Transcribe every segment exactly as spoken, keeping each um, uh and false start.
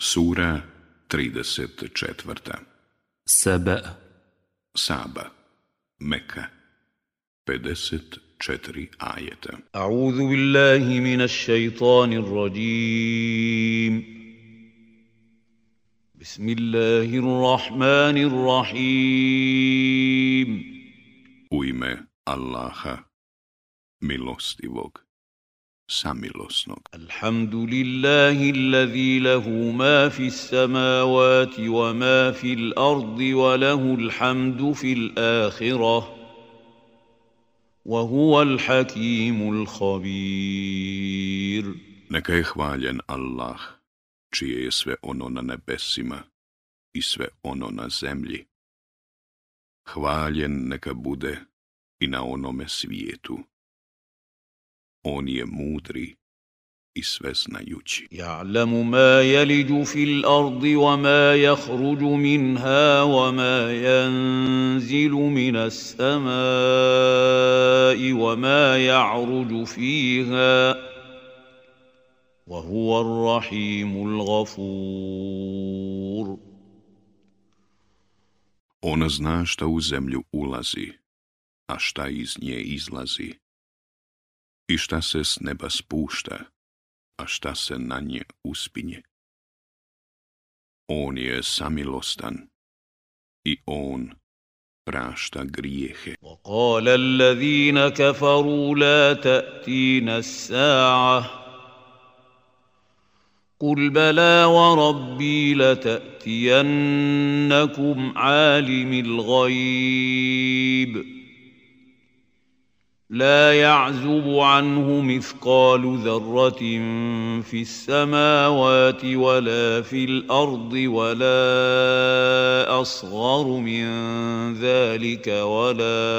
Sura trideset četvrta. Sebe. Saba. Meka. pedeset četiri ajeta. A'udhu billahi minash shaitanir rajim. Bismillahirrahmanirrahim. U ime Allaha, milostivog, samilosnog. Alhamdulillahi alladhi lahu ma fis samawati wa ma fil ardi wa lahu alhamdu fil akhirah. Wa huwa al-hakimul khabir. Neka je hvaljen Allah, čije je sve ono na nebesima i sve ono na zemlji. Hvaljen neka bude i na onome svijetu. On je mudri i sveznajući. Ja'lamu ma yaliju fil ardi wa ma yakhruju minha wa ma yanzilu minas samai wa ma ya'ruju fiha wa huwa ar-rahimul ghafur. Ona zna šta u zemlju ulazi, a šta iz nje izlazi, i šta se s neba spušta, a šta se na nje uspinje. On je samilostan i on prašta grijehe. وقال الذين كفروا لا تأتينا الساعة قل بلى وربي لتأتينكم عالم الغيب لا يعزب عنه مثقال ذرة في السماوات ولا في الأرض ولا أصغر من ذلك ولا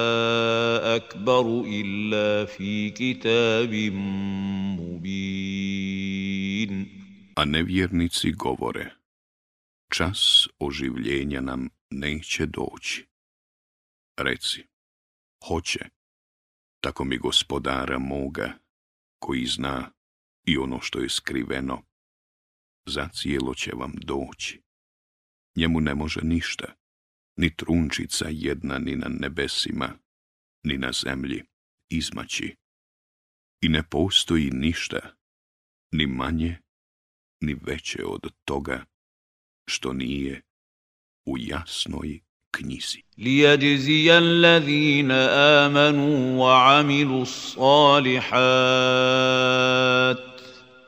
أكبر إلا في كتاب مبين. A nevjernici govore, čas oživljenja nam neće doći. Reci, hoće. Tako mi gospodara moga, koji zna i ono što je skriveno, zacijelo će vam doći. Njemu ne može ništa, ni trunčica jedna ni na nebesima, ni na zemlji izmaći. I ne postoji ništa, ni manje, ni veće od toga, što nije u jasnoj knjizi. ليجزي الذين آمنوا وعملوا الصالحات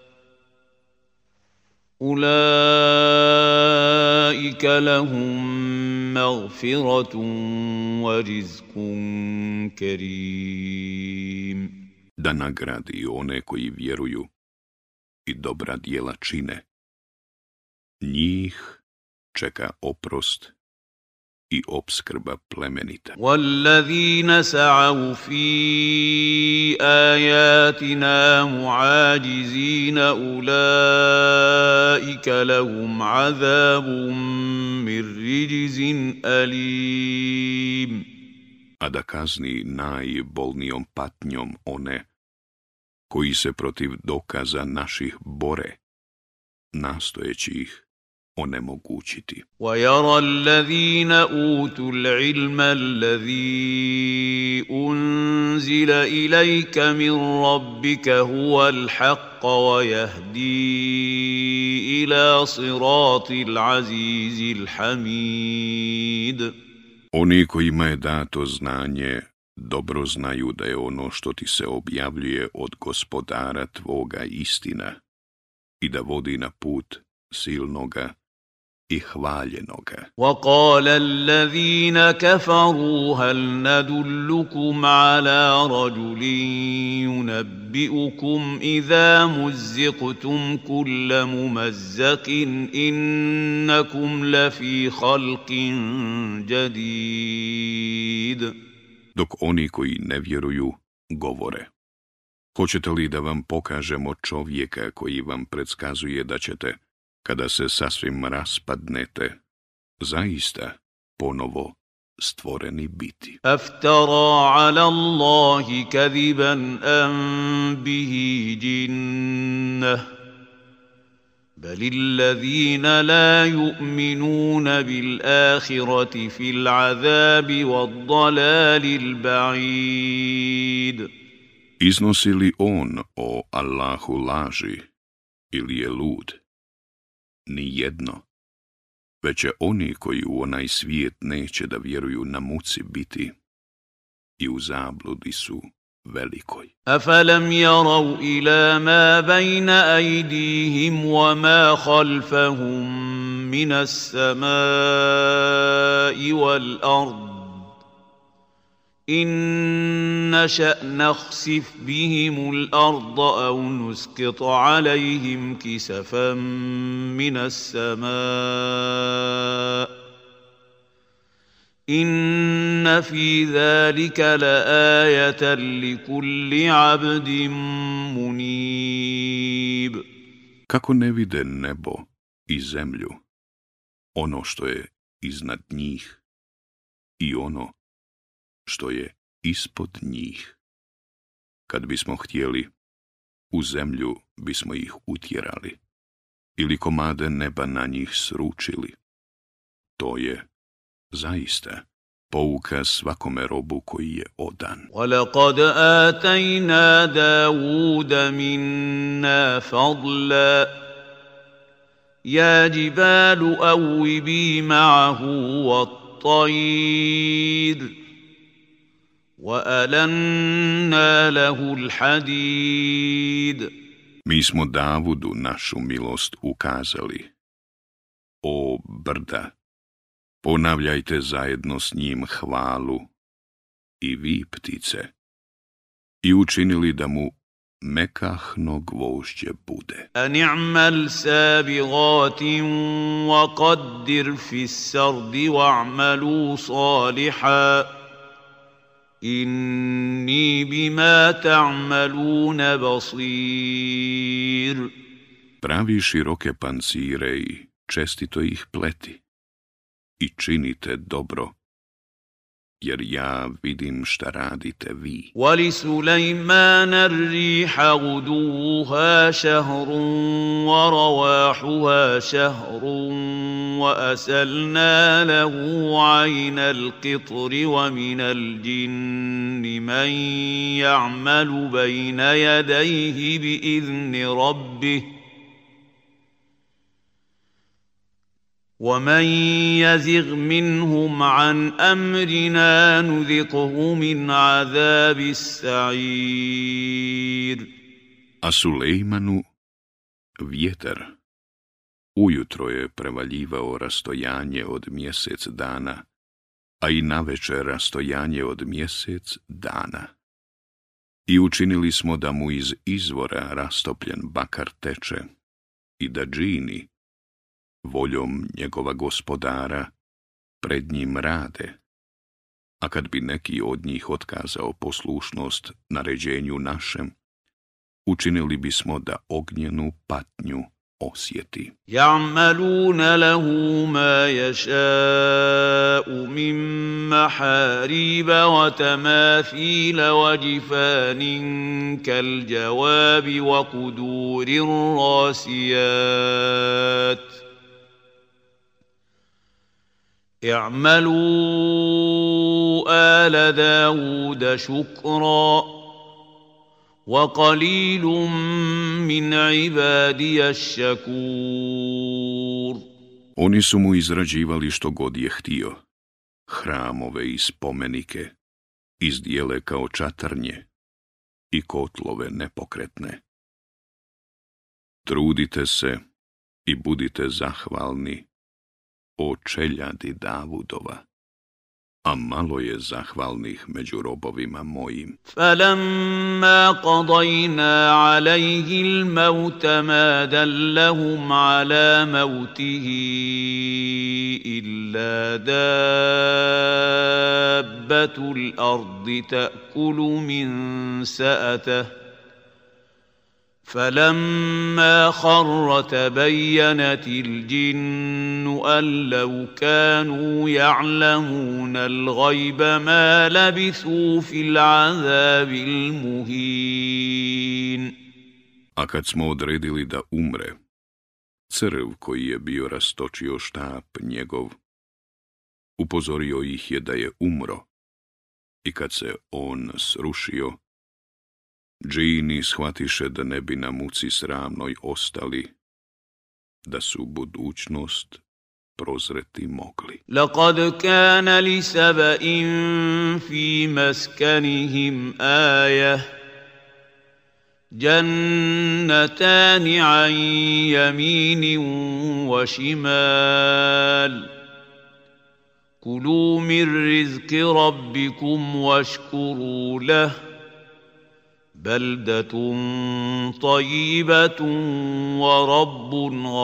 أولئك لهم مغفرة ورزق كريم. Da nagradi one koji vjeruju i dobra djela čine. Njih čeka oprost i opskrba plemenita. والذين سعوا في آياتنا معاجزين أولئك لهم عذاب من رجز أليم. A da kazni najbolnijom patnjom one koji se protiv dokaza naših bore, nastojeći ih onemogućiti. وَيَرَى الَّذِينَ أُوتُوا الْعِلْمَ الَّذِي أُنزِلَ إِلَيْكَ مِنْ رَبِّكَ هُوَ الْحَقَّ وَيَهْدِي إِلَى صِرَاطِ الْعَزِيزِ الْحَمِيدِ. Oni kojima je dato znanje dobro znaju da je ono što ti se objavljuje od gospodara tvoga istina i da vodi na put silnoga i hvaljenoga. وَقَالَ الَّذِينَ كَفَرُوا هَلْ نَدُلُّكُمْ عَلَى رَجُلٍ يُنَبِّئُكُمْ إِذَا مُزِّقْتُمْ كُلَّ مُمَزَّقٍ إِنَّكُمْ لَفِي خَلْقٍ جَدِيدٍ. Dok oni koji ne vjeruju govore, hoćete li da vam pokažemo čovjeka koji vam predskazuje da ćete, kada se sasvim raspadnete, zaista ponovo stvoreni biti. أَفْتَرَى عَلَى اللَّهِ كَذِبًا أَمْ بِهِ جِنَّةٌ بل الذين لا يؤمنون بالآخرة في العذاب والضلال البعيد. Iznosi li on o Allahu laži ili je lud? Ni jedno. Već će oni koji u onaj svijet neće da vjeruju na muci biti i u zabludi su velikoj. أفلم يروا إلى ما بين أيديهم وما خلفهم من السماء والأرض إن نشأ نخسف بهم الأرض أو نسقط عليهم كسفا من السماء إن في ذلك لآية لكل عبد منيب. Kako ne vide nebo i zemlju, ono što je iznad njih i ono što je ispod njih. Kad bismo htjeli, u zemlju bismo ih utjerali ili komade neba na njih sručili. To je zaista pouka svakome robu koji je odan. وَلَقَدْ آتَيْنَا دَاوُودَ مِنَّا فَضْلًا يَا جِبَالُ أَوِّبِي مَعَهُ وَالطَّيْرَ وَأَلَنَّا لَهُ الْحَدِيدَ. Mi smo Davudu našu milost ukazali. O brda, ponavljajte zajedno s njim hvalu, i vi ptice, i učinili da mu mekahno gvožđe bude. أَنِ اعْمَلْ سَابِغَاتٍ وَقَدِّرْ فِي السَّرْدِ وَاعْمَلُوا صَالِحًا إِنِّي بِمَا تَعْمَلُونَ بَصِيرٌ. Pravi široke pancire i čestito ih pleti i činite dobro, jer ja vidim šta radite vi. وَلِسُلَيْمَانَ الرِّيحَ غُدُوُّهَا شَهْرٌ وَرَوَاحُهَا شَهْرٌ وَأَسَلْنَا لَهُ عَيْنَ الْقِطْرِ وَمِنَ الْجِنِّ مَن يَعْمَلُ بَيْنَ يَدَيْهِ بِإِذْنِ رَبِّهِ وَمَن يَزِغْ مِنْهُمْ عَنْ أَمْرِنَا نُذِقْهُ مِنْ عَذَابِ السَّعِيرِ. A Sulejmanu vjetar ujutro je prevaljivao rastojanje od mjesec dana, a i navečer rastojanje od mjesec dana. I učinili smo da mu iz izvora rastopljen bakar teče i da džini voljom njegova gospodara pred njim rade, a kad bi neki od njih otkazao poslušnost naređenju našem, učinili bismo da ognjenu patnju osjeti. يَعْمَلُونَ لَهُ مَا يَشَاءُ مِن مَّحَارِيبَ وَتَمَاثِيلَ وَجِفَانٍ كَالْجَوَابِ وَقُدُورٍ رَّاسِيَاتٍ اعْمَلُوا آلَ دَاوُودَ شُكْرًا وَقَلِيلٌ مِّنْ عِبَادِيَ الشَّكُورُ. Oni su mu izrađivali što god je htio, hramove i spomenike, izdjele kao čatrnje i kotlove nepokretne. Trudite se i budite zahvalni, o čeljadi Davudova, a malo je zahvalnih među robovima mojim. فَلَمَّا قَضَيْنَا عَلَيْهِ الْمَوْتَ مَا دَلَّهُمْ عَلَى مَوْتِهِ إِلَّا دَابَّةُ الْأَرْضِ تَأْكُلُ مِنْ سَأَتَهُ فَلَمَّا خَرَّ تَبَيَّنَتِ الْجِنُّ أَن لَّوْ كَانُوا يَعْلَمُونَ الْغَيْبَ مَا لَبِثُوا فِي الْعَذَابِ الْمُهِينِ. A kad smo odredili da umre, crv koji je bio rastočio štap njegov. Upozorio ih je da je umro i kad se on srušio, džini shvatiše da ne bi na muci sramnoj ostali, da su budućnost prozreti mogli. لقد كان لسبإ في مسكنهم آية جنتان عن يمين وشمال كلوا من رزق ربكم واشكروا له بلدة طيبة ورب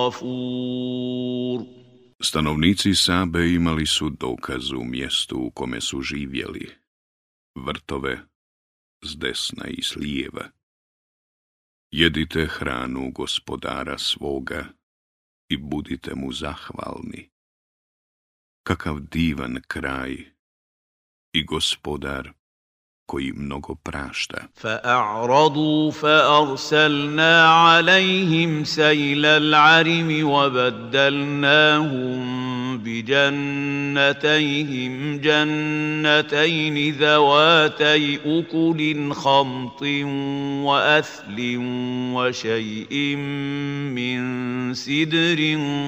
غفور. Stanovnici Sabe imali su dokaz u mjestu u kome su živjeli, vrtove s desna i s lijeva. Jedite hranu gospodara svoga i budite mu zahvalni. Kakav divan kraj i gospodar koji mnogo prašta. فأعرضوا فأرسلنا عليهم سيل العرم وبدلناهم بجنتيهم جنتين ذواتي أكل خمط وأثل وشيء من سدر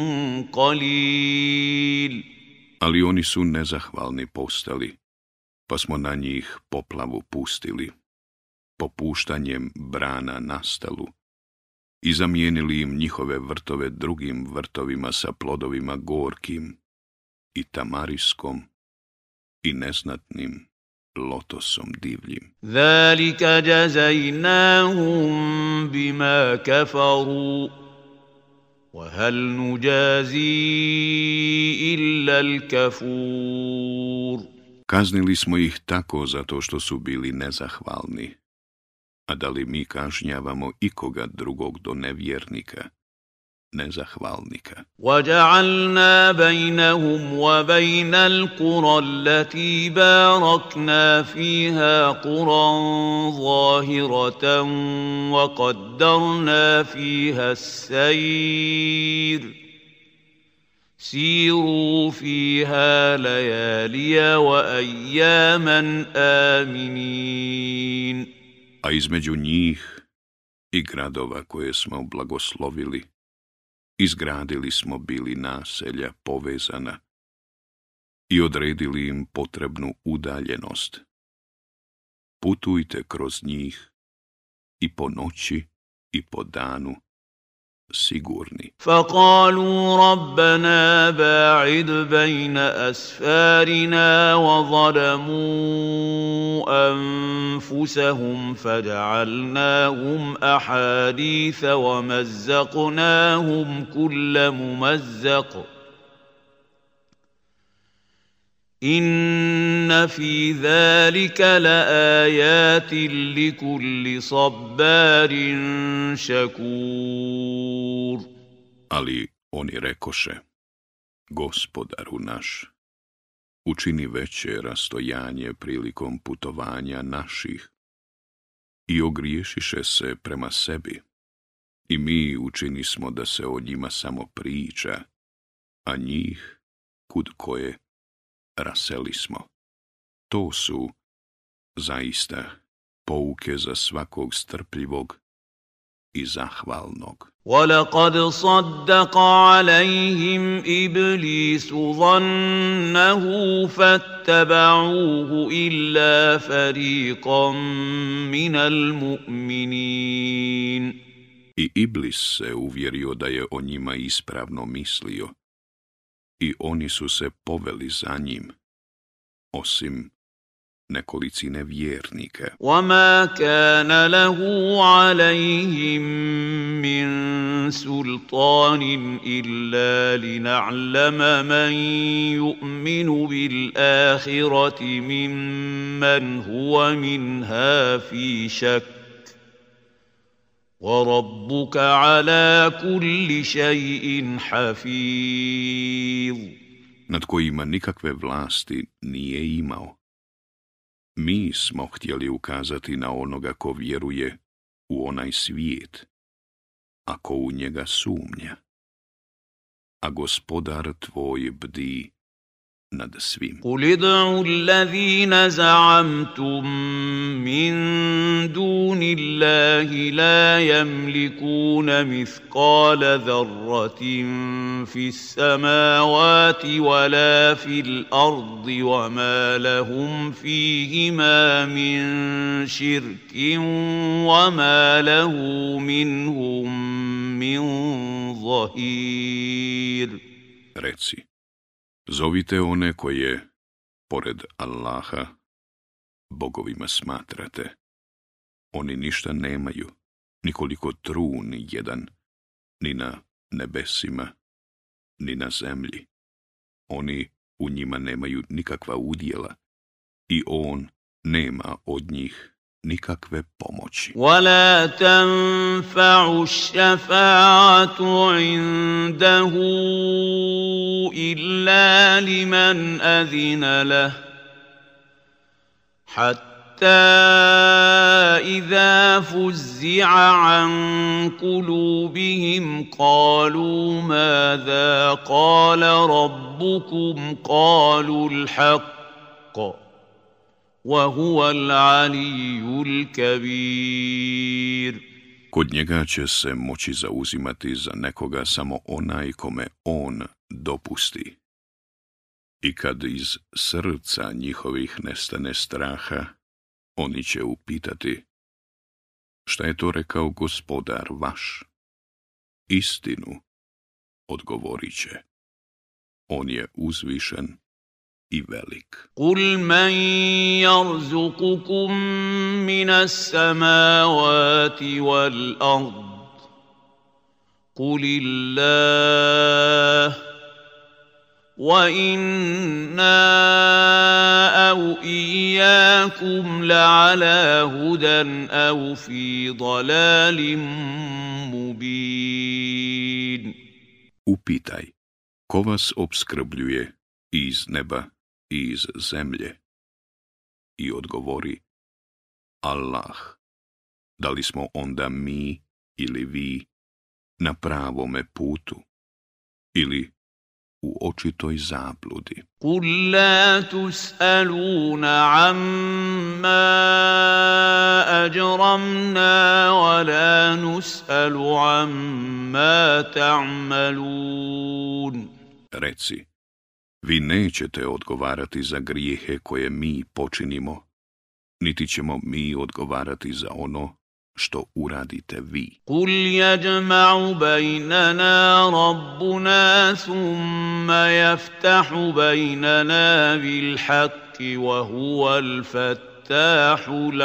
قليل. Ali oni su nezahvalni postali, pa smo na njih poplavu pustili, popuštanjem brana nastalu, i zamijenili im njihove vrtove drugim vrtovima sa plodovima gorkim i tamariskom i neznatnim lotosom divljim. ذلك جزيناهم بما كفروا وهل نجازي إلا الكفور. Kaznili smo ih tako zato što su bili nezahvalni, a da li mi kažnjavamo ikoga drugog do nevjernika, nezahvalnika. وجعلنا بينهم وبين القرى التي باركنا فيها قرى ظاهرة وقدرنا فيها السير سيروا فيها ليالي وأياما آمنين. A između njih i gradova koje smo blagoslovili, izgradili smo bili naselja povezana i odredili im potrebnu udaljenost. Putujte kroz njih i po noći i po danu sigurni. فقالوا ربنا باعد بين أسفارنا وظلموا أنفسهم فجعلناهم أحاديث ومزقناهم كل ممزق إن في ذلك لآيات لكل صبار شكور. Ali oni rekoše, Gospodaru naš, učini veće rastojanje prilikom putovanja naših i ogriješiše se prema sebi, i mi učinismo da se o njima samo priča, a njih kud koje raseli smo. To su zaista pouke za svakog strpljivog i zahvalnog. وَلَقَدْ صَدَّقَ عَلَيْهِمْ إِبْلِيسُ ظَنَّهُ فَاتَّبَعُوهُ إِلَّا فَرِيقًا مِنَ الْمُؤْمِنِينَ. I Iblis se uvjerio da je o njima ispravno mislio, i oni su se poveli za njim, osim nekolicine vjernika. وَمَا كَانَ لَهُ عَلَيْهِمْ مِنْ سُلْطَانٍ إِلَّا لِنَعْلَمَ مَنْ يُؤْمِنُ بِالْآخِرَةِ مِمَّنْ هُوَ مِنْهَا فِي شَكٍّ وَرَبُّكَ عَلَى كُلِّ شَيْءٍ حَفِيظٌ. Nad kojima nikakve vlasti nije imao. Mi smo htjeli ukazati na onoga ko vjeruje u onaj svijet, a ko u njega sumnja. a gospodar tvoj bdi nad svim. قل ادعوا الذين زعمتم من دون الله لا يملكون مثقال ذرة في السماوات ولا في الأرض وما لهم فيهما من شرك وما له منهم من ظهير. Reci, zovite one koje, pored Allaha, bogovima smatrate. Oni ništa nemaju, nikoliko trun jedan, ni na nebesima, ni na zemlji. Oni u njima nemaju nikakva udjela i on nema od njih nikakve pomoći. ولا تنفع الشفاعة عنده إلا لمن أذن له حتى إذا فزع عن قلوبهم قالوا ماذا قال ربكم قالوا الحق وهو العلي الكبير. Kod njega će se moći zauzimati za nekoga samo onaj kome on dopusti. I kad iz srca njihovih nestane straha, oni će upitati: šta je to rekao gospodar vaš? Istinu, odgovorit će. On je uzvišen i velik. قل من يرزقكم من السماوات والأرض قل الله وإنا أو إياكم لعلى هدى أو في ضلال مبين. Upitaj, ko vas opskrbljuje iz neba i iz zemlje? I odgovori: Allah. Da li smo onda mi ili vi na pravome putu ili u očitoj zabludi? قل لا تسألون عما أجرمنا ولا نسأل عما تعملون. Reci, vi nećete odgovarati za grijehe koje mi počinimo, niti ćemo mi odgovarati za ono što uradite vi. قل يجمع بيننا ربنا ثم يفتح بيننا بالحق وهو الفتاح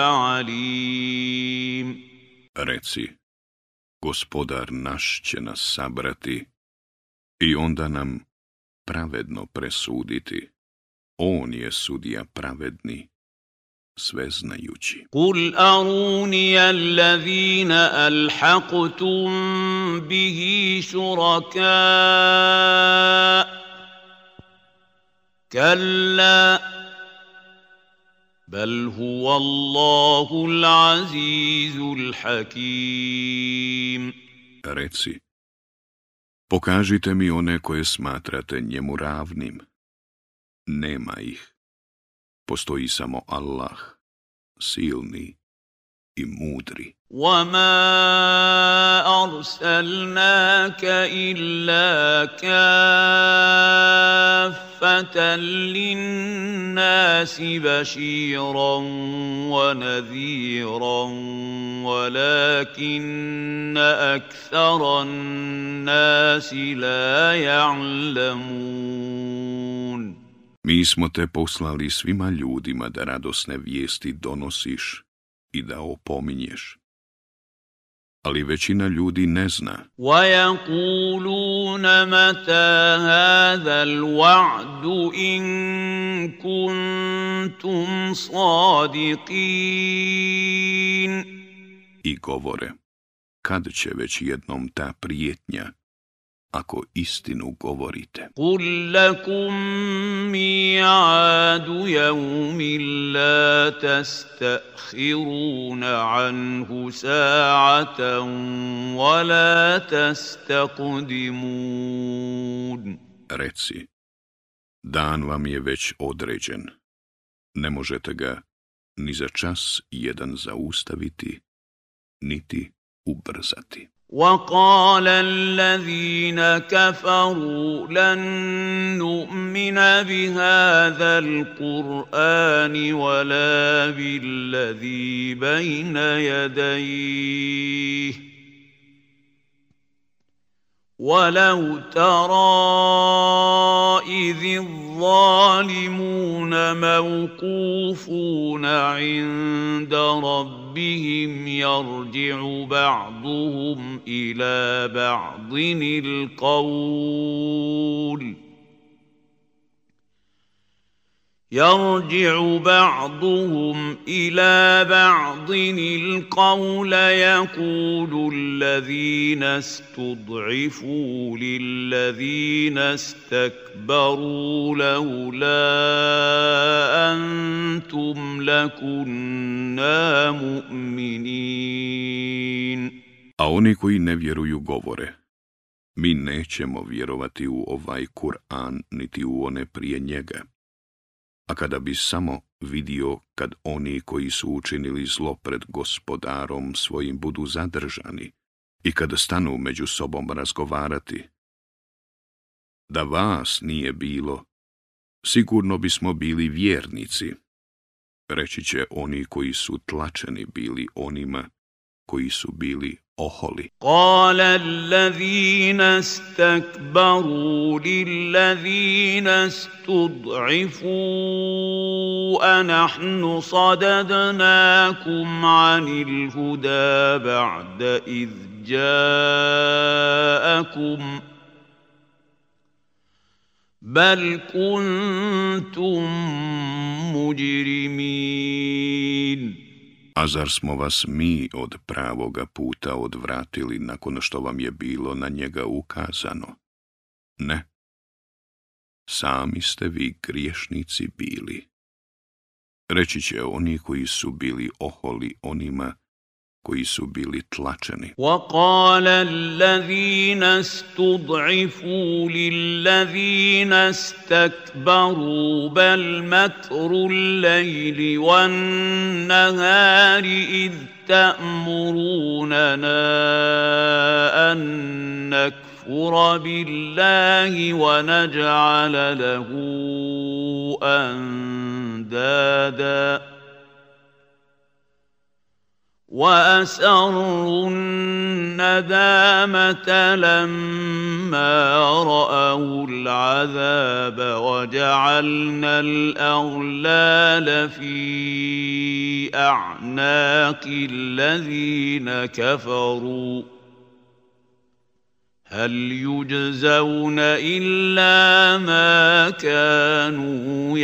العليم. Reci, gospodar naš će nas sabrati i onda nam pravedno presuditi. On je sudija pravedni, sveznajući. قل أروني الذين ألحقتم به شركاء كلا بل هو الله العزيز الحكيم. Reci, pokažite mi one koje smatrate njemu ravnim. Nema ih. Postoji samo Allah, silni i mudri. وما أرسلناك إلا كافة للناس بشيرا ونذيرا ولكن أكثر الناس لا يعلمون. Mi smo te poslali svima ljudima da radosne vijesti donosiš i da opominješ. Ali većina ljudi ne zna. وَيَقُولُونَ مَتَى هَذَا الْوَعْدُ إِن كُنتُمْ صَادِقِينَ. I govore, kad će već jednom ta prijetnja, ako istinu govorite. قُل لَّكُم مِّيعَادُ يَوْمٍ لَّا تَسْتَأْخِرُونَ عَنْهُ سَاعَةً وَلَا تَسْتَقْدِمُونَ. موعودون. Reci, dan vam je već određen. Ne možete ga ni za čas jedan zaustaviti, niti ubrzati. وقال الذين كفروا لن نؤمن بهذا القرآن ولا بالذي بين يديه ولو ترى إذ الظالمون موقوفون عند ربهم يرجع بعضهم إلى بعض القول يرجع بعضهم إلى بعض القول يقول الذين استضعفوا للذين استكبروا لولا أنتم لكنا مؤمنين. A oni koji ne vjeruju govore, mi nećemo vjerovati u ovaj Kur'an niti u one prije njega. A kada bi samo vidio kad oni koji su učinili zlo pred gospodarom svojim budu zadržani i kada stanu među sobom razgovarati, da vas nije bilo, sigurno bismo bili vjernici. Reći će oni koji su tlačeni bili onima koji su bili oholi. قال الذين استكبروا للذين استضعفوا أنحن صددناكم عن الهدى بعد إذ جاءكم بل كنتم مجرمين. A zar smo vas mi od pravoga puta odvratili nakon što vam je bilo na njega ukazano? Ne. Sami ste vi griješnici bili. Reći će oni koji su bili oholi onima koji su bili tlačeni. وقال الذين استضعفوا للذين استكبروا بل مكر الليل والنهار إذ تأمروننا أن نكفر بالله ونجعل له أندادا وأسروا الندامة لما رأوا العذاب وجعلنا الأغلال في أعناق الذين كفروا هل يجزون إلا ما كانوا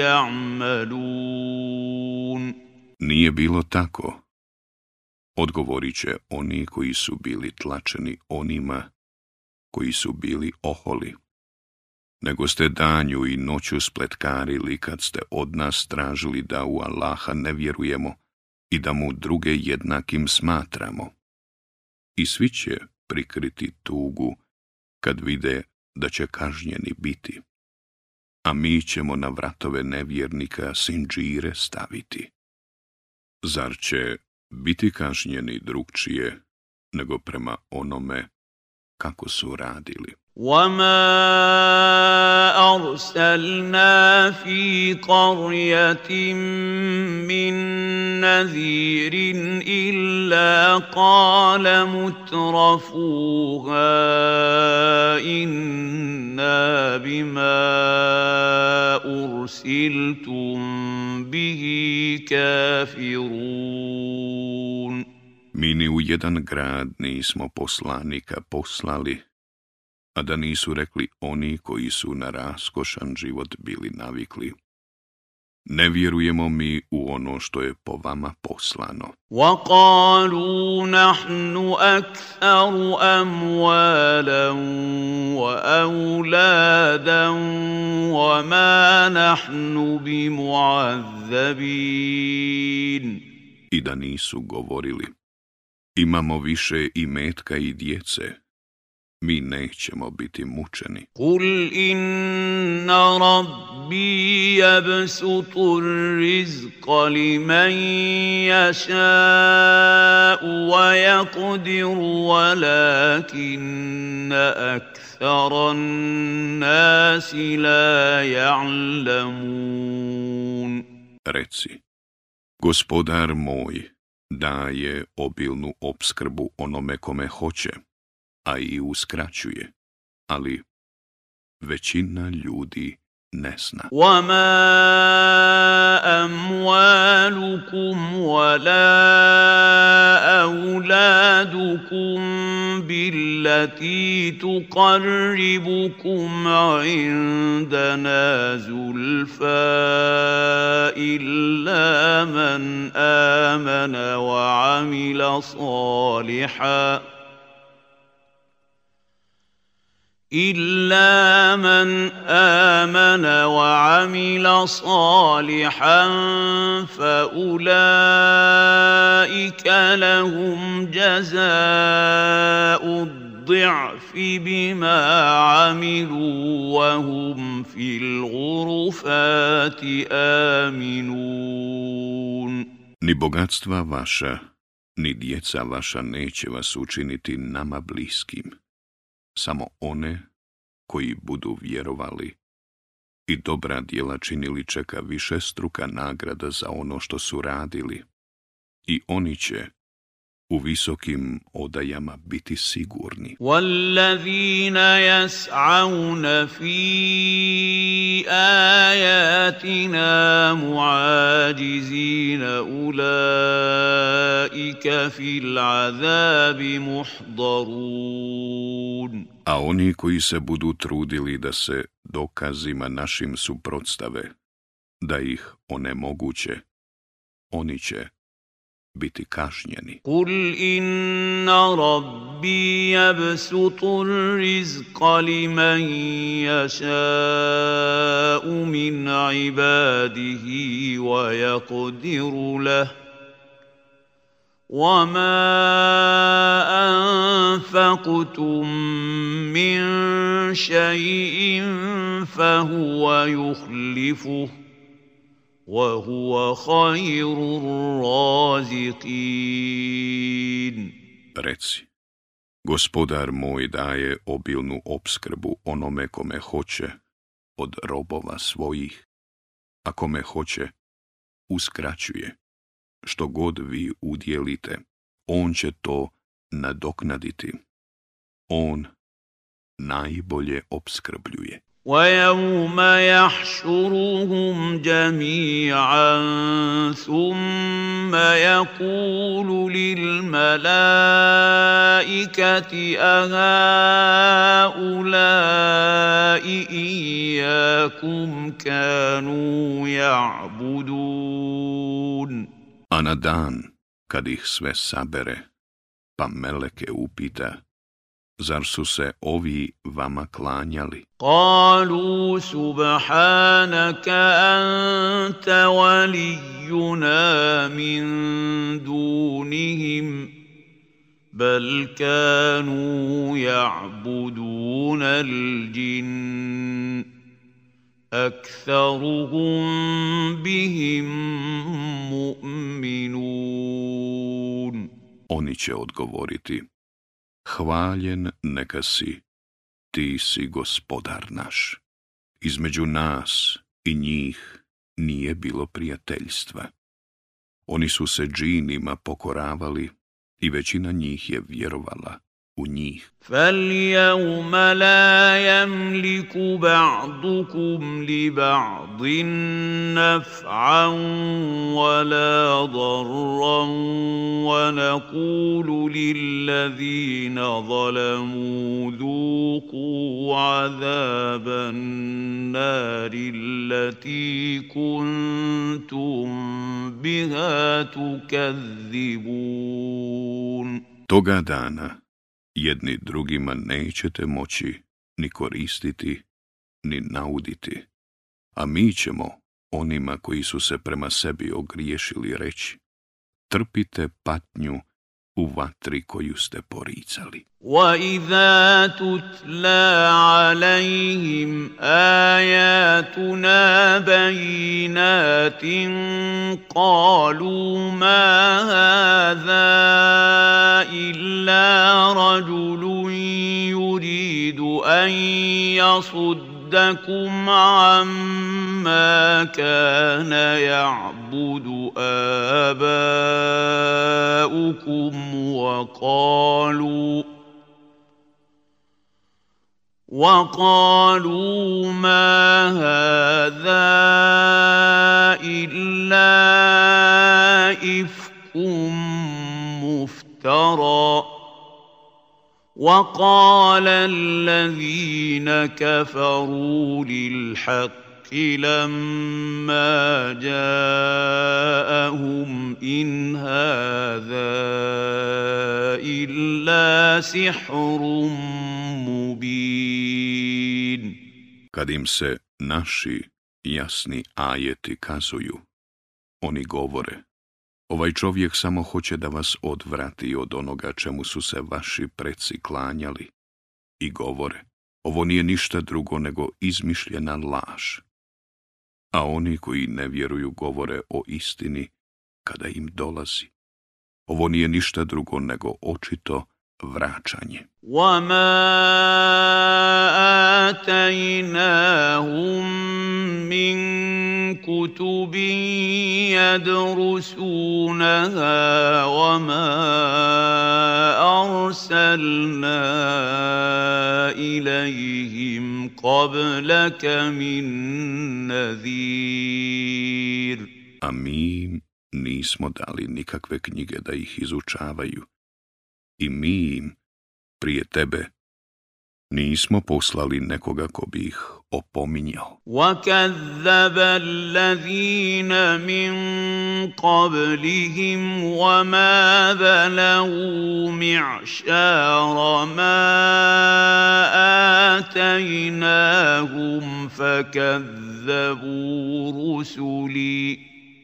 يعملون. Nije bilo tako. Odgovorit će oni koji su bili tlačeni onima koji su bili oholi. Nego ste danju i noću spletkarili kad ste od nas tražili da u Allaha ne vjerujemo i da mu druge jednakim smatramo. I svi će prikriti tugu kad vide da će kažnjeni biti. A mi ćemo na vratove nevjernika sinđire staviti. Zar će biti kažnjeni drugčije nego prema onome kako su radili? وَمَا أَرْسَلْنَا فِي قَرْيَةٍ مِّن نَّذِيرٍ إِلَّا قَالَ مُتْرَفُوهَا إِنَّا بِمَا أُرْسِلْتُم بِهِ كَافِرُونَ. Mi ni u jedan grad nismo poslanika poslali, a da nisu rekli oni koji su na raskošan život bili navikli. Ne vjerujemo mi u ono što je po vama poslano. وَقَالُوا نَحْنُ أَكْثَرُ أَمْوَالًا وَأَوْلَادًا وَمَا نَحْنُ بِمُعَذَّبِينَ. I da nisu govorili, imamo više imetka i djece, mi nećemo biti mučeni. قل إن ربي يبسط الرزق لمن يشاء ويقدر ولكن أكثر الناس لا يعلمون. Reci, Gospodar moj daje obilnu opskrbu onome kome hoće, a i uskraćuje, ali većina ljudi ne zna. وما أموالكم ولا أولادكم بالتي تقربكم عندنا زلفى إلا من آمن وعمل صالحا إلا من آمن وعمل صالحا فأولئك لهم جزاء الضعف بما عملوا وهم في الغرفات آمنون. Ni bogatstva vaša, ni djeca vaša neće vas učiniti nama bliskim. Samo one koji budu vjerovali i dobra djela činili čeka višestruka nagrada za ono što su radili i oni će u visokim odajama biti sigurni. وَالَّذِينَ يَسْعَوْنَ فِي آيَاتِنَا مُعَاجِزِينَ أُولَئِكَ فِي الْعَذَابِ مُحْضَرُونَ. A oni koji se budu trudili da se dokazima našim suprotstave, da ih onemoguće, oni će biti kažnjeni. قُلْ إِنَّ رَبِّي يَبْسُطُ الرِّزْقَ لِمَن يَشَاءُ مِنْ عِبَادِهِ وَيَقْدِرُ لَهُ وَمَا أَنفَقْتُم مِّن شَيْءٍ فَهُوَ يُخْلِفُهُ وَهُوَ خَيْرُ الرَّازِقِينَ. Reci, Gospodar moj daje obilnu opskrbu onome kome hoće od robova svojih, a kome hoće uskraćuje. Što god vi udjelite, on će to nadoknaditi. On najbolje opskrbljuje. وَيَوْمَ يَحْشُرُهُمْ جَمِيعًا ثُمَّ يَقُولُ لِلْمَلَائِكَةِ أَهَؤُلَاءِ إِيَّاكُمْ كَانُوا يَعْبُدُونَ. A na dan, kad ih sve sabere, pa meleke upita, zar su se ovi vama klanjali? قالوا سبحانك أنت ولينا من دونهم بل كانوا يعبدون الجن أكثرهم بهم مؤمنون. Oni će odgovoriti, hvaljen neka si, ti si Gospodar naš. Između nas i njih nije bilo prijateljstva. Oni su se džinima pokoravali i većina njih je vjerovala u njih. فَالْيَوْمَ لَا يَمْلِكُ بَعْضُكُمْ لِبَعْضٍ نَفْعًا وَلَا ضَرًّا وَنَقُولُ لِلَّذِينَ ظَلَمُوا ذُوقُوا عَذَابَ النَّارِ الَّتِي كُنتُمْ بِهَا تُكَذِّبُونَ. Toga dana jedni drugima nećete moći ni koristiti, ni nauditi, a mi ćemo onima koji su se prema sebi ogriješili reći, trpite patnju u vatri koju ste poricali. وَإِذَا تُتْلَى عَلَيْهِمْ آيَاتُنَا بَيِّنَاتٍ قَالُوا مَا هَذَا إِلَّا رَجُلٌ يُرِيدُ أَن يَصُدَّكُمْ عَمَّا كَانَ يَعْبُدُ آبَاؤُكُمْ وَقَالُوا وَقَالُوا مَا هَذَا إِلَّا إِفْكٌ مُفْتَرًى وَقَالَ الَّذِينَ كَفَرُوا لِلْحَقِّ لَمَّا جَاءَهُمْ إِنْ هَذَا إِلَّا سِحْرٌ مُبِينٌ. Kad im se naši jasni ajeti kazuju, oni govore: ovaj čovjek samo hoće da vas odvrati od onoga čemu su se vaši preci klanjali, i govore: ovo nije ništa drugo nego izmišljena laž. A oni koji ne vjeruju govore o istini kada im dolazi: ovo nije ništa drugo nego očito vraćanje. وَمَا آتَيْنَاهُمْ مِنْ كُتُبٍ يَدْرُسُونَهَا وَمَا أَرْسَلْنَا إِلَيْهِمْ قَبْلَكَ مِنْ نَذِيرٍ. A mi im nismo dali nikakve knjige da ih izučavaju, i mi im prije tebe nismo poslali nekoga ko bi ih opominjao. وَكَذَّبَ الَّذِينَ مِن قَبْلِهِمْ وَمَا بَلَغُوا مِعْشَارَ مَا آتَيْنَاهُمْ فَكَذَّبُوا رُسُلِي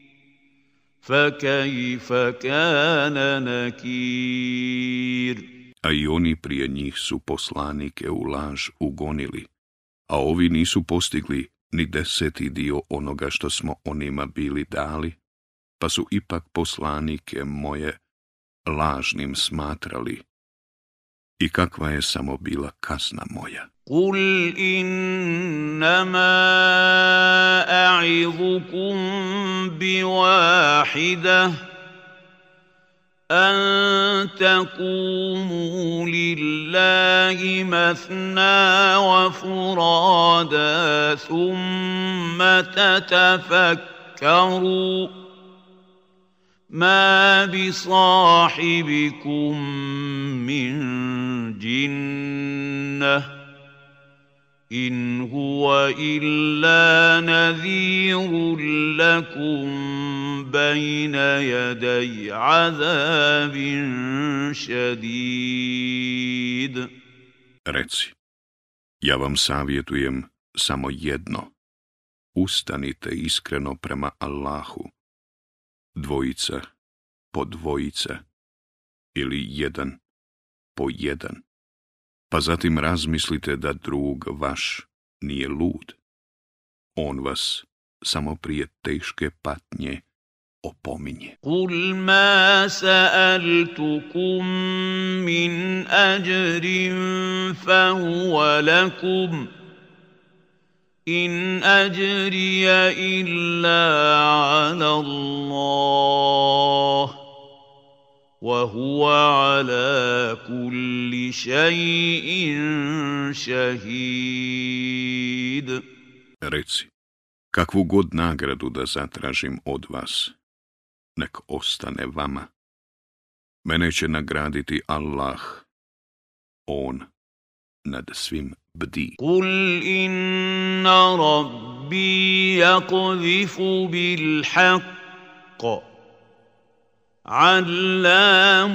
فَكَيْفَ كَانَ نَكِيرٌ. A i oni prije njih su poslanike u laž ugonili, a ovi nisu postigli ni deseti dio onoga što smo onima bili dali, pa su ipak poslanike moje lažnim smatrali. I kakva je samo bila kazna moja. قُلْ إِنَّمَا أَعِظُكُمْ بِوَاحِدَةٍ أَن تَقُومُوا لِلَّهِ مَثْنَىٰ وَفُرَادَىٰ ثُمَّ تَتَفَكَّرُوا مَا بِصَاحِبِكُم مِّن جِنَّةٍ إِنْ هُوَ إِلَّا نَذِيرٌ لَكُمْ بَيْنَ يَدَيْ عَذَابٍ شَدِيدٍ. Reci, ja vam savjetujem samo jedno: ustanite iskreno prema Allahu, dvojica po dvojica ili jedan po jedan, pa zatim razmislite da drug vaš nije lud. On vas samo prije teške patnje opominje. قُلْ مَا سَأَلْتُكُم مِّنْ أَجْرٍ فَهُوَ لَكُمْ إِنْ أَجْرِيَ إِلَّا عَلَى اللَّهِ وَهُوَ عَلَى كُلِّ شَيْءٍ شَهِيدٌ. Reci, kakvu god nagradu da zatražim od vas, nek ostane vama. Mene će nagraditi Allah, on nad svim bdi. قُلْ إِنَّ رَبِّي يَقْذِفُ بِالْحَقِّ عَلَّامُ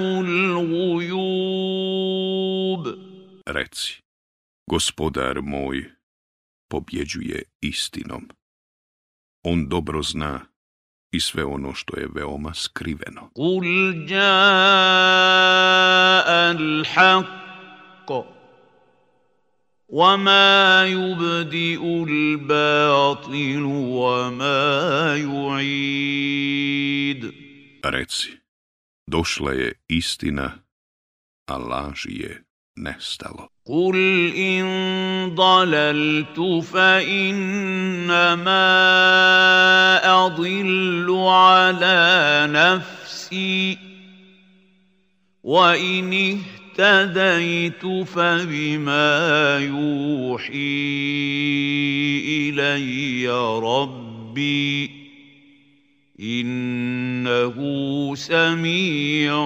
الْغُيُوبِ. Reci, gospodar moj pobjeđuje istinom. On dobro zna i sve ono što je veoma skriveno. قل جاء الحق وما يبدئ الباطل وما يعيد. Reci, došla je istina, a laži je nestalo. قل إن ضللت فإنما أضل على نفسي وإن اهتديت فبما يوحي إلي ربي إنه سميع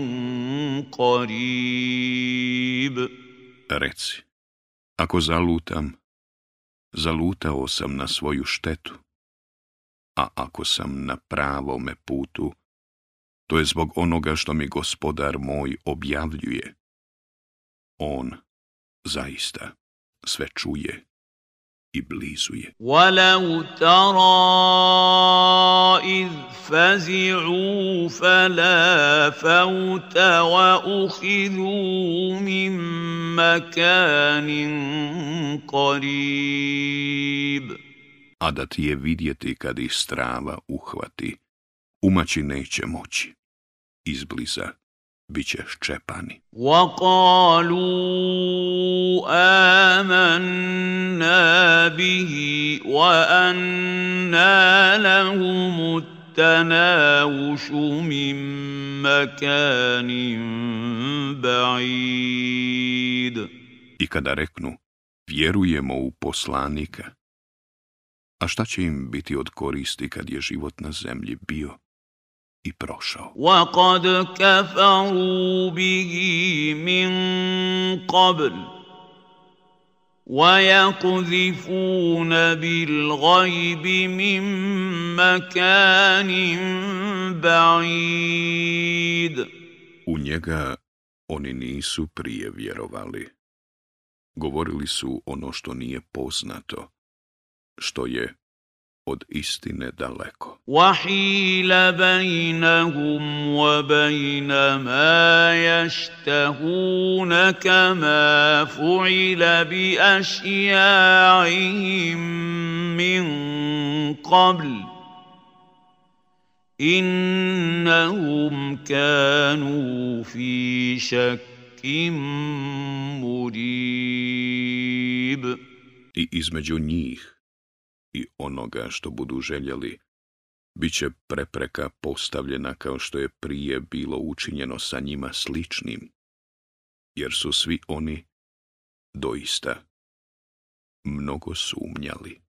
قريب. Reci, ako zalutam, zalutao sam na svoju štetu, a ako sam na pravome putu, to je zbog onoga što mi Gospodar moj objavljuje. On zaista sve čuje i blizu je. وَلَوْ تَرَى إِذْ فَزِعُوا فَلَا فَوْتَ وَأُخِذُوا مِنْ مَكَانٍ قَرِيبٍ. A da ti je vidjeti kad ih strava uhvati, umaći neće moći. Izbliza bit će ščepani. وَقَالُوا آمَنَّا بِهِ وَأَنَّى لَهُمُ التَّنَاوُشُ مِنْ مَكَانٍ بَعِيدٍ. I kada reknu, vjerujemo u poslanika, a šta će im biti od koristi kad je život na zemlji bio i prošao? وَقَدْ كَفَرُوا بِهِ مِنْ قَبْلُ وَيَقْذِفُونَ بِالْغَيْبِ مِنْ مَكَانٍ بَعِيدٍ. U njega oni nisu prije vjerovali. Govorili su ono što nije poznato, što je od istine daleko. وَحِيلَ بَيْنَهُمْ وَبَيْنَ مَا يَشْتَهُونَ كَمَا فُعِلَ بِأَشْيَاعِهِمْ مِنْ قَبْلُ إِنَّهُمْ كَانُوا فِي شَكٍّ مُرِيبٍ. I između njih i onoga što budu željeli, bit će prepreka postavljena kao što je prije bilo učinjeno sa njima sličnim, jer su svi oni doista mnogo sumnjali.